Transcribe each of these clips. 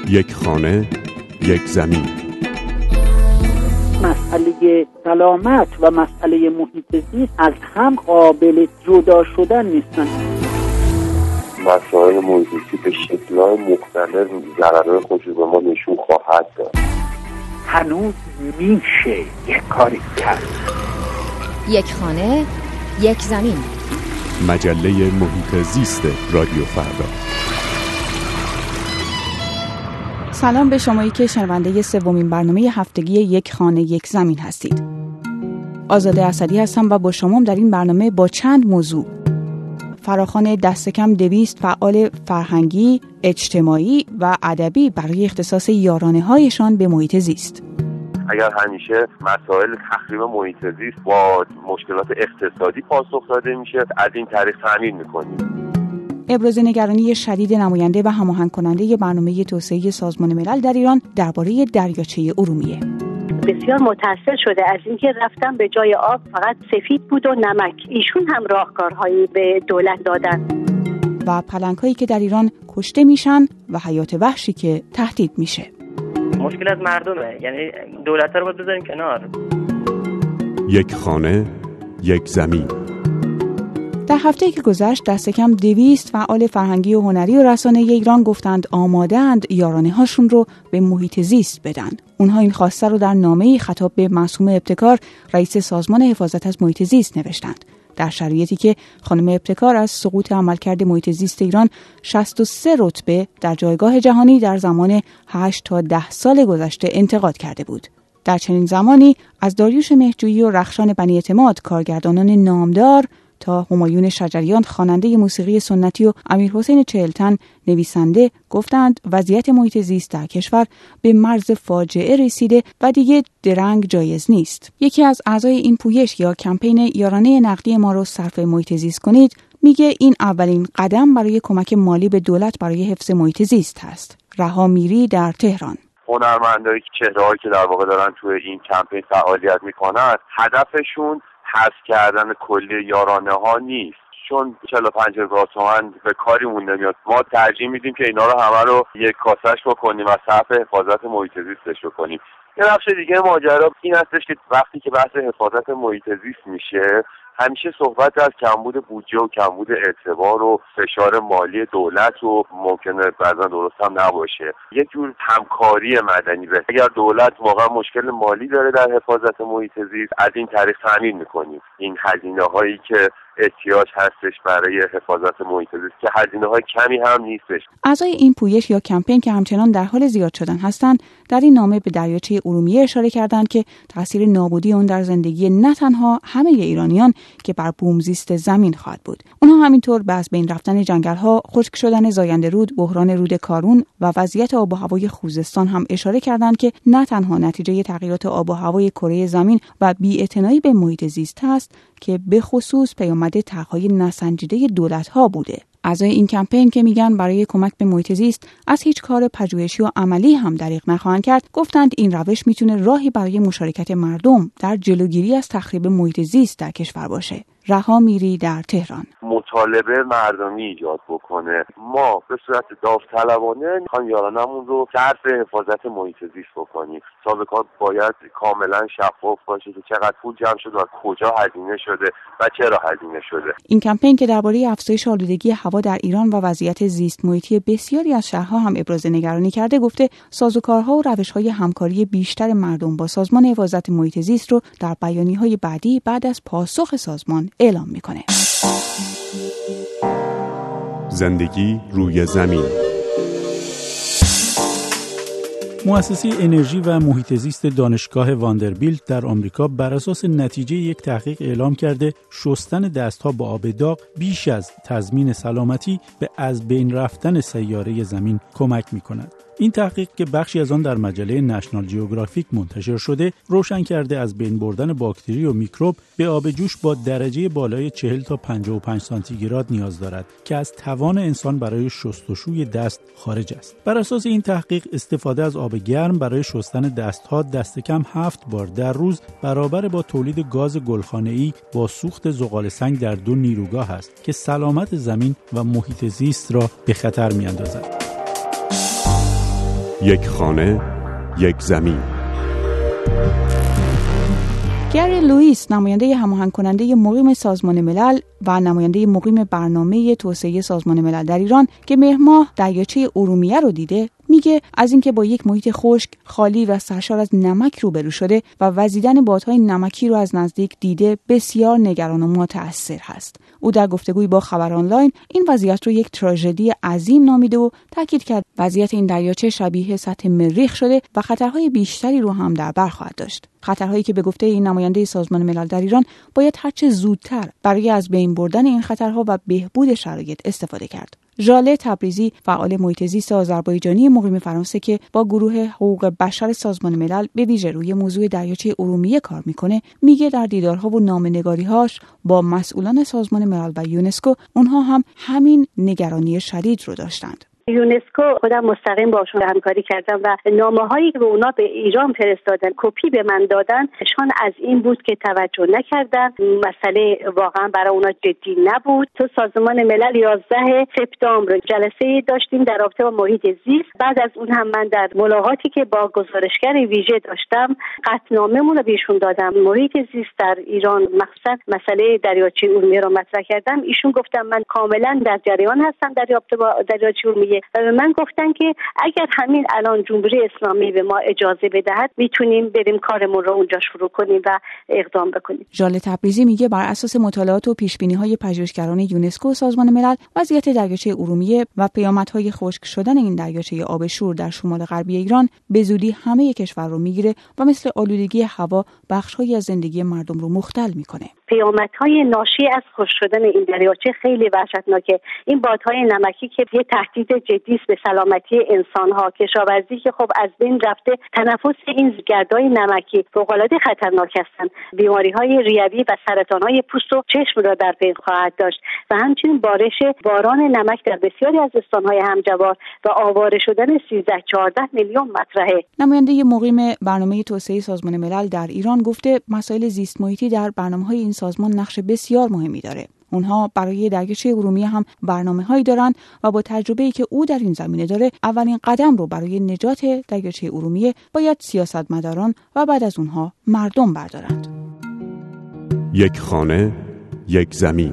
یک خانه، یک زمین. مسئله سلامت و مسئله محیط زیست از هم قابل جدا شدن نیستن. مسائل محیط زیست به شکل‌های مختلف ضررهای خودش به ما نشون خواهد داد. هنوز میشه یک کاری کرد. یک خانه، یک زمین. مجله محیط زیست رادیو فردا. سلام به شمایی که شنونده سومین برنامه هفتگی یک خانه یک زمین هستید. آزاده اسدی هستم و با شما در این برنامه با چند موضوع فراخوان دست کم 200 فعال فرهنگی، اجتماعی و ادبی برای اختصاص یارانه‌هایشان به محیط زیست. اگر همیشه مسائل تخریب محیط زیست با مشکلات اقتصادی پاسخ داده میشه، از این طریق تامین میکنیم. ابراز نگرانی شدید نماینده و هماهنگ کننده برنامه توسعه سازمان ملل در ایران درباره دریاچه ارومیه. بسیار متأثر شده از اینکه رفتن به جای آب فقط سفید بود و نمک. ایشون هم راهکارهایی به دولت دادن. و پلنگ‌هایی که در ایران کشته میشن و حیات وحشی که تهدید میشه. مشکل از مردمه، یعنی دولت‌ها رو باید بذاریم کنار. یک خانه، یک زمین. در هفته‌ای که گذشت دست کم 200 فعال فرهنگی و هنری و رسانه‌ای ایران گفتند آماده‌اند یارانه‌هاشون رو به محیط زیست بدن. اونها این خواسته رو در نامه‌ای خطاب به معصومه ابتکار، رئیس سازمان حفاظت از محیط زیست نوشتند. در شرایطی که خانم ابتکار از سقوط عملکرد محیط زیست ایران 63 رتبه در جایگاه جهانی در زمان 8 تا 10 سال گذشته انتقاد کرده بود. در چنین زمانی از داریوش مهرجویی و رخشان بنی اعتماد کارگردانان نامدار تا همایون شجریان خواننده موسیقی سنتی و امیرحسین چهلتن نویسنده گفتند وضعیت محیط زیست در کشور به مرز فاجعه رسیده و دیگه درنگ جایز نیست. یکی از اعضای این پویش یا کمپین یارانه نقدی ما رو صرف محیط زیست کنید میگه این اولین قدم برای کمک مالی به دولت برای حفظ محیط زیست هست. رها میری در تهران. هنرمندایی که چهره‌هایی که در واقع دارن توی این کمپین فعالیت میکنن هدفشون حذف کردن کلی یارانه ها نیست، چون 45,000 تومان به کاریمون نمیاد. ما ترجیح میدیم که اینا رو همه رو یک کاسه‌اش بکنیم و صرف حفاظت محیط زیستش بکنیم. یه بخش دیگه ماجرا این هستش که وقتی که بحث حفاظت محیط زیست میشه همیشه صحبت از کمبود بودجه و کمبود اعتبار و فشار مالی دولت و ممکنه بعضا درست هم نباشه. یک جور همکاری مدنی به اگر دولت واقعا مشکل مالی داره در حفاظت محیط زیست از این طریق تامین میکنیم این هزینه هایی که احتیاج هستش برای حفاظت محیط زیست که هزینه های کمی هم نیستش. اعضای این پویش یا کمپین که همچنان در حال زیاد شدن هستند در این نامه به دریاچه ارومیه اشاره کردند که تاثیر نابودی اون در زندگی نه تنها همه ایرانیان که بر بومزیست زمین خواهد بود. اونها همینطور به از بین رفتن جنگل‌ها، خشک شدن زاینده رود، بحران رود کارون و وضعیت آب و هوای خوزستان هم اشاره کردند که نه تنها نتیجه تغییرات آب و هوای کره زمین و بی‌اعتنایی به محیط زیست است که به خصوص پیامد طرح‌های نسنجیده دولت‌ها بوده. اعضای این کمپین که میگن برای کمک به محیط زیست از هیچ کار پژوهشی و عملی هم دریغ نخواهند کرد، گفتند این روش میتونه راهی برای مشارکت مردم در جلوگیری از تخریب محیط زیست در کشور باشه. رها میری در تهران. مطالبه مردمی ایجاد بکنه. ما به صورت داوطلبانه میخوایم یارانمون رو صرف حفاظت محیط زیست بکنیم. سابقات باید کاملا شفاف باشه که چقدر پول جمع شده و کجا هزینه شده و چرا هزینه شده. این کمپین که درباره افزایش آلودگی هوا در ایران و وضعیت زیست محیطی بسیاری از شهرها هم ابراز نگرانی کرده، گفته سازوکارها و روش‌های همکاری بیشتر مردم با سازمان حفاظت محیط زیست رو در بیانیه‌های بعدی بعد از پاسخ سازمان اعلام میکنه. زندگی روی زمین. مؤسسه انرژی و محیط زیست دانشگاه واندربیلت در آمریکا بر اساس نتیجه یک تحقیق اعلام کرده شستن دستها با آب داغ بیش از تضمین سلامتی به از بین رفتن سیاره زمین کمک می‌کند. این تحقیق که بخشی از آن در مجله نشنال جیوگرافیک منتشر شده، روشن کرده از بین بردن باکتری و میکروب به آب جوش با درجه بالای 40 تا 55 سانتیگراد نیاز دارد که از توان انسان برای شستشوی دست خارج است. بر اساس این تحقیق استفاده از آب گرم برای شستن دستها دست کم 7 بار در روز برابر با تولید گاز گلخانه‌ای با سوخت زغال سنگ در 2 نیروگاه است که سلامت زمین و محیط زیست را به خطر می‌اندازد. یک خانه، یک زمین. گری لوئیس، نماینده هماهنگ کننده مقیم سازمان ملل و نماینده مقیم برنامه توسعه سازمان ملل در ایران که مهر ماه دریاچه ارومیه رو دیده، میگه از اینکه با یک محیط خشک، خالی و سرشار از نمک روبرو شده و وزیدن بادهای نمکی رو از نزدیک دیده، بسیار نگران و متأثر هست. او در گفتگوی با خبر آنلاین این وضعیت رو یک تراژدی عظیم نامیده و تاکید کرد وضعیت این دریاچه شبیه سطح مریخ شده و خطرهای بیشتری رو هم در بر خواهد داشت. خطرهایی که به گفته این نماینده سازمان ملل در ایران باید هرچه زودتر برای از بین بردن این خطرها و بهبود شرایط استفاده کرد. ژاله تبریزی، فعال محیط زیست آذربایجانی مقیم فرانسه که با گروه حقوق بشر سازمان ملل به ویژه روی موضوع دریاچه ارومیه کار میکنه، میگه در دیدارها و نامه‌نگاری‌هاش با مسئولان سازمان ملل و یونسکو اونها هم همین نگرانی شدید رو داشتند. یونسکو خودم مستقیم باشون همکاری کردم و نامه‌هایی که به اونا به ایران فرستادن، کپی به من دادن، شان از این بود که توجه نکردن. مسئله واقعا برای اونا جدی نبود. تو سازمان ملل 11 سپتامبر جلسه داشتیم در رابطه با محیط زیست. بعد از اون هم من در ملاقاتی که با گزارشگر ویژه داشتم، قطعنامه‌مون رو بهشون دادم. محیط زیست در ایران مخصوصا مسئله دریاچه ارومیه رو مطرح کردم. ایشون گفتم من کاملا در جریان هستم در رابطه با دریاچه ارومیه. و به من گفتن که اگر همین الان جمهوری اسلامی به ما اجازه بدهد میتونیم بریم کارمون رو اونجا شروع کنیم و اقدام بکنیم. ژاله تبریزی میگه بر اساس مطالعات و پیشبینی‌های پژوهشگران یونسکو و سازمان ملل، وضعیت دریاچه ارومیه و پیامدهای خشک شدن این دریاچه آب شور در شمال غربی ایران به زودی همه کشور رو میگیره و مثل آلودگی هوا بخش‌هایی از زندگی مردم رو مختل میکنه. پیامدهای ناشی از خشک شدن این دریاچه خیلی وحشتناکه. این بادهای نمکی که یه تهدید جدی است به سلامتی انسان‌ها، کشاورزی که خب از بین رفته، تنفس این گردهای نمکی فوق‌العاده خطرناک هستند. بیماری‌های ریوی و سرطان‌های پوست و چشم را در بین خواهد داشت و همچنین بارش باران نمک در بسیاری از استان‌های همجوار و آواره شدن 13-14 میلیون مطرحه. نماینده مقیم برنامه توسعه سازمان ملل در ایران گفته مسائل زیست محیطی در برنامه‌های این سازمان نقش بسیار مهمی داره. اونها برای دریاچه ارومیه هم برنامه‌هایی دارن و با تجربه‌ای که او در این زمینه داره، اولین قدم رو برای نجات دریاچه ارومیه باید سیاستمداران و بعد از اونها مردم بردارند. یک خانه، یک زمین.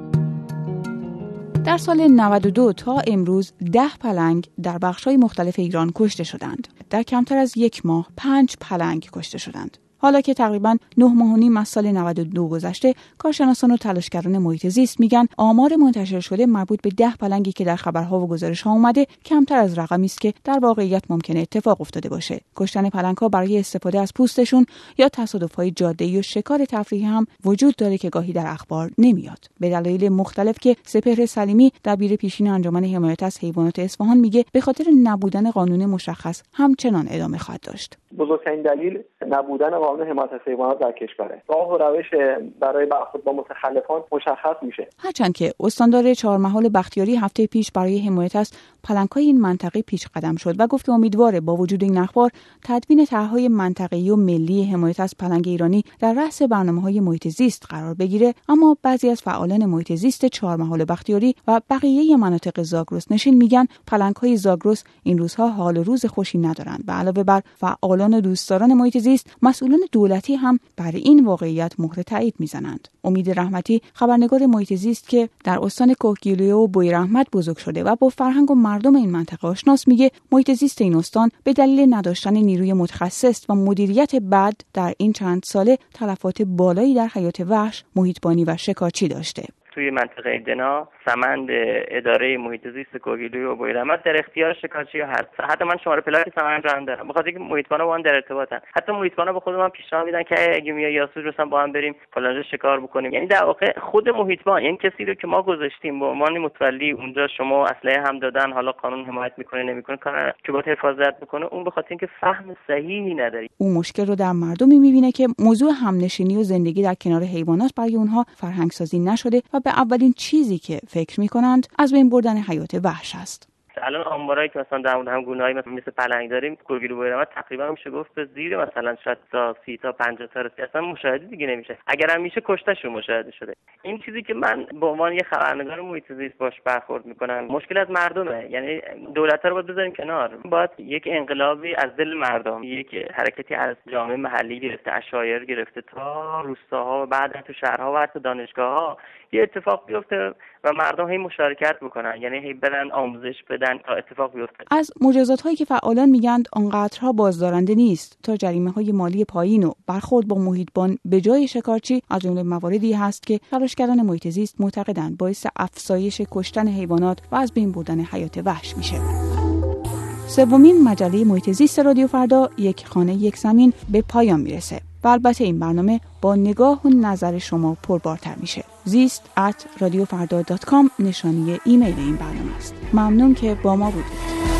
در سال 92 تا امروز 10 پلنگ در بخش‌های مختلف ایران کشته شدند. در کمتر از یک ماه 5 پلنگ کشته شدند. حالا که تقریباً 9 ماه و نیم از سال 92 گذشته، کارشناسان و تلاشگران محیط زیست میگن آمار منتشر شده مربوط به 10 پلنگی که در خبرها و گزارش‌ها اومده کمتر از رقمی است که در واقعیت ممکنه اتفاق افتاده باشه. کشتن پلنگ‌ها برای استفاده از پوستشون یا تصادف‌های جاده‌ای و شکار تفریحی هم وجود داره که گاهی در اخبار نمیاد. به دلایل مختلف که سپهر سلیمی، دبیر پیشین انجمن حمایت از حیوانات اصفهان میگه به خاطر نبودن قانون مشخص همچنان ادامه خواهد داشت. بزرگترین دلیل نبودن قانون حمایت از حیوانات در کشوره. راه و روش برای برخورد با متخلفان مشخص میشه. هرچند که استاندار چهارمحال بختیاری هفته پیش برای حمایت از پلنگ‌های این منطقه پیش قدم شد و گفت که امیدواره با وجود این اخبار تدوین طرح‌های منطقه‌ای و ملی حمایت از پلنگ ایرانی در رأس برنامه‌های محیط زیست قرار بگیره، اما بعضی از فعالان محیط زیست چهارمحال بختیاری و بقیه مناطق زاگرس نشین میگن پلنگ‌های زاگرس این روزها حال و روز خوشی ندارند و علاوه بر فعالان و دوستداران محیط زیست، مسئولان دولتی هم بر این واقعیت مهر تایید میزنند. امید رحمتی، خبرنگار محیط زیست که در استان کوهگیلویه و بویراحمد بزرگ شده و با فرهنگ و مردم این منطقه آشناست، میگه محیط زیست این استان به دلیل نداشتن نیروی متخصص و مدیریت بد در این چند ساله تلفات بالایی در حیات وحش، محیطبانی و شکارچی داشته. توی منطقه دنا سمند اداره محیط زیست کوهگیلویه و بویراحمد در اختیار شکارچی هست. حتی من شماره پلاک سمند رو هم دارم، بخاطر اینکه محیطبانا با هم در ارتباطن. حتی محیطبانا به خودم پیشنهاد میدن که اگه میای یاسوج مثلا با هم بریم فلانجا شکار بکنیم. یعنی در واقع خود محیطبان، یعنی کسی رو که ما گذاشتیم به عنوان متولی اونجا، شما اسلحه هم دادن، حالا قانون حمایت میکنه نمیکنه، کار که با حفاظت بکنه، اون به خاطر اینکه فهم صحیحی نداره. اون مشکل رو در مردمی میبینه که موضوع همنشینی و زندگی در کنار حیوانات برای اونها فرهنگ سازی نشده و به اولین چیزی که فکر میکنند از بین بردن حیات وحش است. الان آمارایی که مثلا در مورد هم گونه‌های مثل پلنگ داریم، گلگیلو بویرمت تقریبا میشه گفت به زیر مثلا 60 تا 30 تا 50 تا رسید، اصلا مشاهده دیگه نمیشه. اگر هم میشه کشتهشون مشاهده شده. این چیزی که من به عنوان یه خبرنگار محیط زیست باش برخورد میکنم، مشکل از مردمه. یعنی دولت‌ها رو باید بذاریم کنار، باید یک انقلابی از دل مردم، یک حرکتی از جامعه محلی گرفته، عشایر گرفته تا روستاها و بعد تو شهرها و حتی دانشگاه‌ها یه اتفاق بیفته و مردم هی مشارکت بکنن، یعنی هی برن آموزش بدن تا اتفاق بیفته. از مجازات‌هایی که فعالان میگند آنقدرها بازدارنده نیست تا جریمه‌های مالی پایین و برخورد با محیطبان به جای شکارچی از جمله مواردی هست که تلاشگران محیط زیست معتقدند باعث افزایش کشتن حیوانات و از بین بردن حیات وحش میشه. سومین مجله محیط زیست رادیو فردا، یک خانه یک زمین، به پایان میرسه. و البته این برنامه با نگاه و نظر شما پربارتر میشه. زیست@radiofarda.com نشانی ایمیل این برنامه است. ممنون که با ما بودید.